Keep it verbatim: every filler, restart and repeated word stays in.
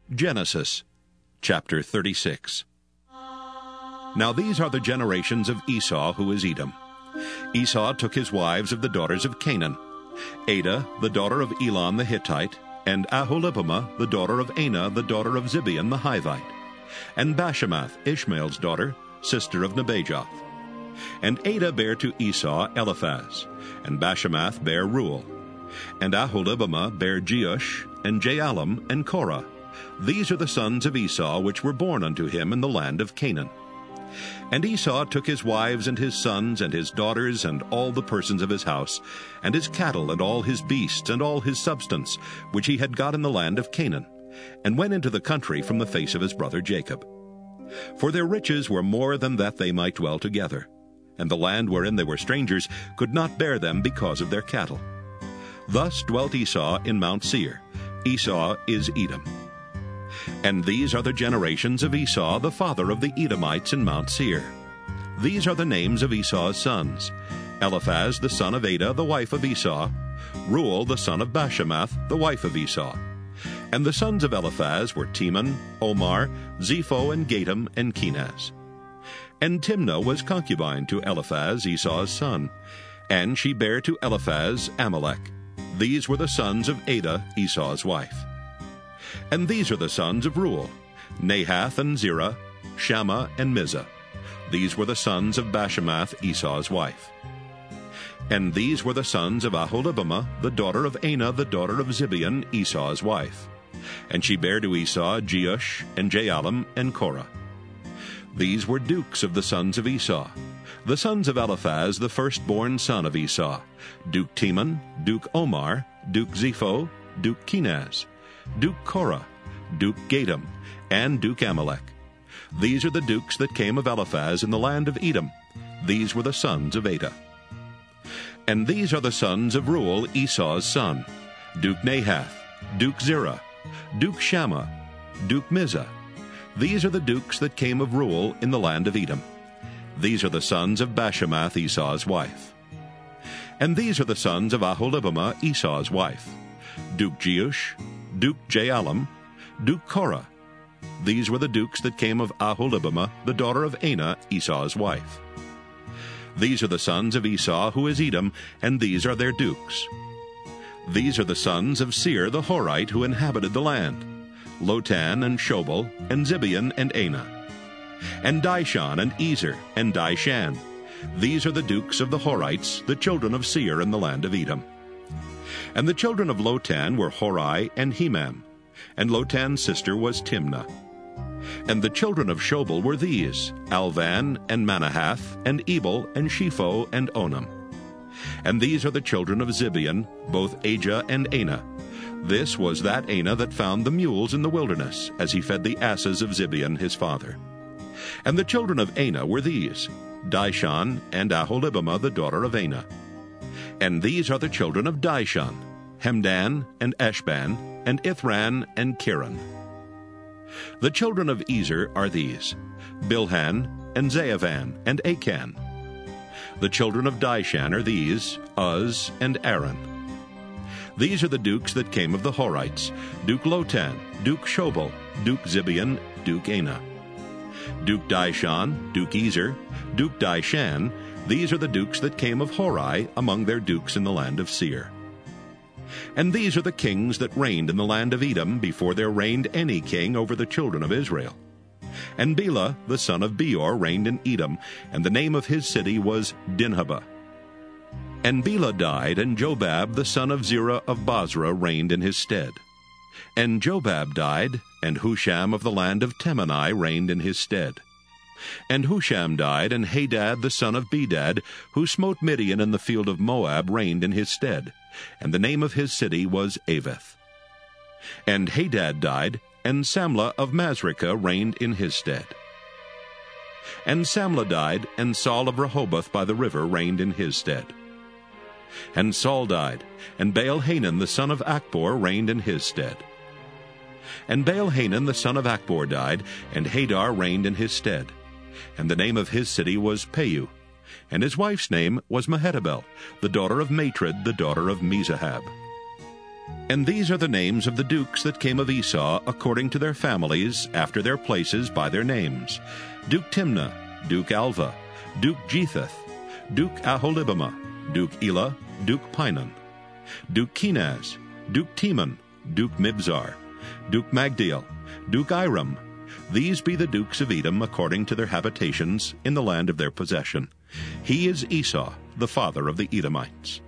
Genesis chapter thirty-six. Now these are the generations of Esau, who is Edom. Esau took his wives of the daughters of Canaan, Adah, the daughter of Elon the Hittite, and Aholibamah, the daughter of Anah, the daughter of Zibeon the Hivite, and Bashemath, Ishmael's daughter, sister of Nebajoth. And Adah bare to Esau Eliphaz, and Bashemath bare Reuel, and Aholibamah bare Jeush, and Jaalam, and Korah. These are the sons of Esau which were born unto him in the land of Canaan. And Esau took his wives and his sons and his daughters and all the persons of his house, and his cattle and all his beasts and all his substance, which he had got in the land of Canaan, and went into the country from the face of his brother Jacob. For their riches were more than that they might dwell together, and the land wherein they were strangers could not bear them because of their cattle. Thus dwelt Esau in Mount Seir. Esau is Edom. And these are the generations of Esau, the father of the Edomites in Mount Seir. These are the names of Esau's sons: Eliphaz the son of Adah, the wife of Esau; Reuel the son of Bashemath, the wife of Esau. And the sons of Eliphaz were Teman, Omar, Zepho, and Gatam, and Kenaz. And Timnah was concubine to Eliphaz, Esau's son, and she bare to Eliphaz Amalek. These were the sons of Adah, Esau's wife. And these are the sons of Reuel: Nahath and Zerah, Shammah and Mizah. These were the sons of Bashemath, Esau's wife. And these were the sons of Aholibamah, the daughter of Anah, the daughter of Zibeon, Esau's wife. And she bare to Esau Jeush, and Jaalam, and Korah. These were dukes of the sons of Esau, the sons of Eliphaz, the firstborn son of Esau: Duke Teman, Duke Omar, Duke Zepho, Duke Kenaz, Duke Korah, Duke Gatam, and Duke Amalek. These are the dukes that came of Eliphaz in the land of Edom. These were the sons of Adah. And these are the sons of Reuel, Esau's son: Duke Nahath, Duke Zerah, Duke Shammah, Duke Mizah. These are the dukes that came of Reuel in the land of Edom. These are the sons of Bashemath, Esau's wife. And these are the sons of Aholibamah, Esau's wife: Duke Jeush, Duke Jaalam, Duke Korah. These were the dukes that came of Aholibamah, the daughter of Anah, Esau's wife. These are the sons of Esau, who is Edom, and these are their dukes. These are the sons of Seir the Horite, who inhabited the land: Lotan and Shobal, and Zibeon and Anah, and Dishon and Ezer and Dishan. These are the dukes of the Horites, the children of Seir in the land of Edom. And the children of Lotan were Hori and Hemam, and Lotan's sister was Timnah. And the children of Shobal were these: Alvan and Manahath, and Ebal, and Shepho, and Onam. And these are the children of Zibeon, both Ajah and Anah. This was that Anah that found the mules in the wilderness, as he fed the asses of Zibeon his father. And the children of Anah were these: Dishon and Aholibamah, the daughter of Anah. And these are the children of Dishon: Hemdan, and Eshban, and Ithran, and Kiran. The children of Ezer are these: Bilhan, and Zaavan, and Achan. The children of Dishan are these: Uz, and Aaron. These are the dukes that came of the Horites: Duke Lotan, Duke Shobal, Duke Zibeon, Duke Anah. Duke Dishon, Duke Ezer, Duke Dishan. These are the dukes that came of Hori among their dukes in the land of Seir. And these are the kings that reigned in the land of Edom before there reigned any king over the children of Israel. And Bela the son of Beor reigned in Edom, and the name of his city was Dinhabah. And Bela died, and Jobab the son of Zerah of Bozrah reigned in his stead. And Jobab died, and Husham of the land of Temani reigned in his stead. And Husham died, and Hadad the son of Bedad, who smote Midian in the field of Moab, reigned in his stead, and the name of his city was Avith. And Hadad died, and Samlah of Masrekah reigned in his stead. And Samlah died, and Saul of Rehoboth by the river reigned in his stead. And Saul died, and Baal-Hanan the son of Achbor reigned in his stead. And Baal-Hanan the son of Achbor died, and Hadar reigned in his stead. And the name of his city was Peu, and his wife's name was Mehetabel, the daughter of Matred, the daughter of Mezahab. And these are the names of the dukes that came of Esau according to their families, after their places by their names: Duke Timnah, Duke Alva, Duke Jetheth, Duke Aholibamah, Duke Elah, Duke Pinon, Duke Kenaz, Duke Teman, Duke Mibzar, Duke Magdiel, Duke Iram. These be the dukes of Edom according to their habitations in the land of their possession. He is Esau, the father of the Edomites.